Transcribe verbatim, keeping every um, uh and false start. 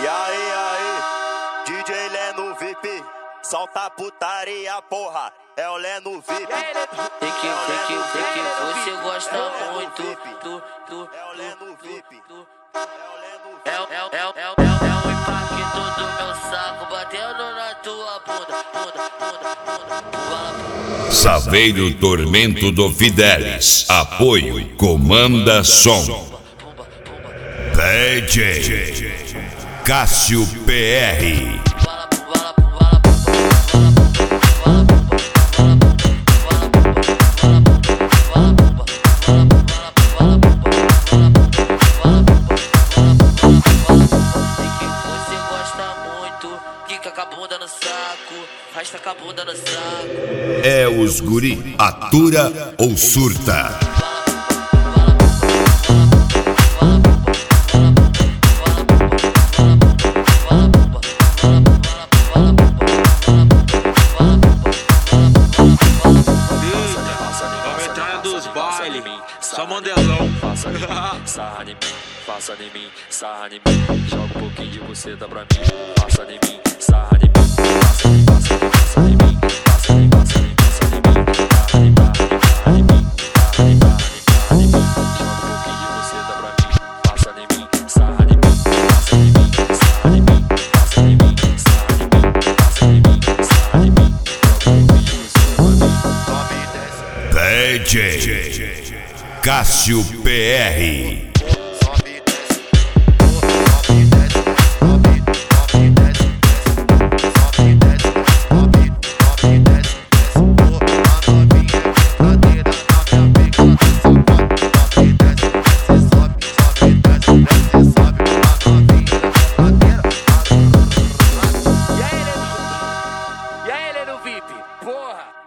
aí, aí, D J Leno V I P, solta putaria, porra, é o Leno V I P. Tem que, tem que, tem que, você gosta muito do, do, é o Leno V I P, é, é, é, é, é, é o impacto do meu saco batendo na tua bunda, bunda, bunda, bunda. Saveiro Tormento do Fidelis, apoio, comanda som. D J Cássio P R. Quica com a bunda no saco, rasta com a bunda no saco. É os guri, atura ou surta. Dos baile, só mandelão. Faça em mim, sarra em mim, faça em mim, sarra em mim. Joga um pouquinho de você, dá pra mim. Faça em mim, sarra em mim, faça em mim, faça em mim, faça em mim, faça em mim, faça em mim, sarra em mim, sarra em mim, sarra em mim, sarra em mim. Joga um pouquinho de você, dá pra mim. Faça em mim, sarra em mim, faça em mim, sarra em mim, faça em mim, sarra em mim, faça em mim, sarra em mim. Joga um pouquinho de você, dá pra mim. D J Cássio P R. E aí, Leno V I P, porra!